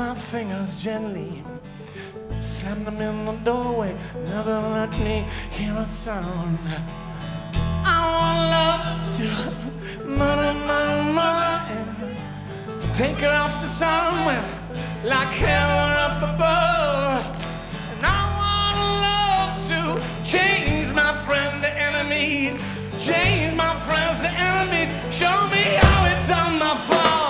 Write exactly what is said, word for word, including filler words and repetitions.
my fingers gently, slam them in the doorway, never let me hear a sound. I want love to murder my mother and take her off to somewhere like hell or up above. And I want love to change my friends to enemies, change